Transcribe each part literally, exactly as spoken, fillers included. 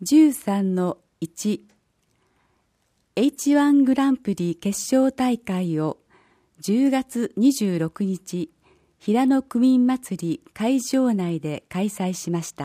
じゅうさんのいち エイチワン グランプリ決勝大会をじゅうがつにじゅうろくにち平野区民祭り会場内で開催しました。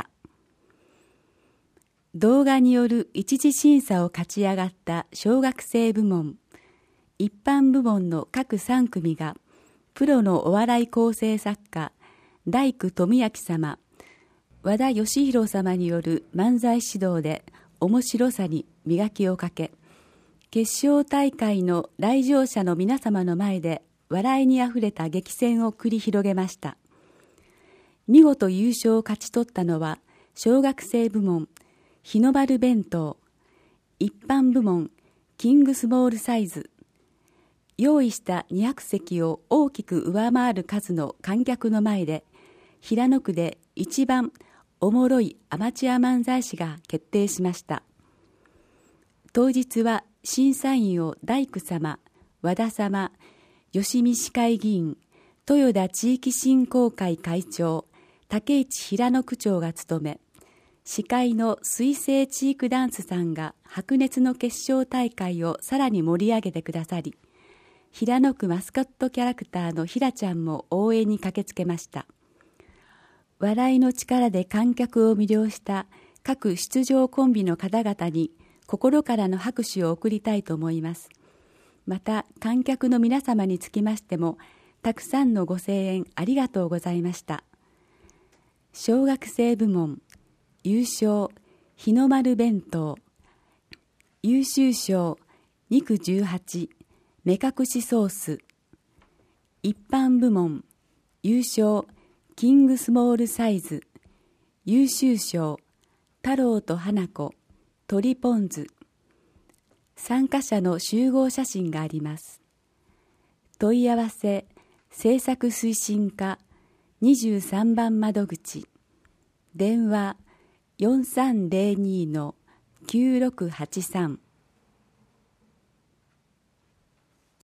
動画による一次審査を勝ち上がった小学生部門、一般部門の各さん組がプロのお笑い構成作家大工富明様、和田義弘様による漫才指導で面白さに磨きをかけ、決勝大会の来場者の皆様の前で笑いにあふれた激戦を繰り広げました。見事優勝を勝ち取ったのは小学生部門日の丸弁当、一般部門キングスモールサイズ、用意したにひゃくせきを大きく上回る数の観客の前で平野区で一番おもろいアマチュア漫才師が決定しました。当日は審査員を大工様、和田様、吉見市会議員、豊田地域振興会会長、竹市平野区長が務め、司会の水星チークダンスさんが白熱の決勝大会をさらに盛り上げてくださり、平野区マスコットキャラクターのひらちゃんも応援に駆けつけました。笑いの力で観客を魅了した各出場コンビの方々に心からの拍手を送りたいと思います。また観客の皆様につきましてもたくさんのご声援ありがとうございました。小学生部門優勝日の丸弁当、優秀賞肉じゅうはち目隠しソース、一般部門優勝キングスモールサイズ、優秀賞太郎と花子鶏ポン酢。参加者の集合写真があります。問い合わせ制作推進課にじゅうさんばん窓口、電話 よんさんゼロにのきゅうろくはちさん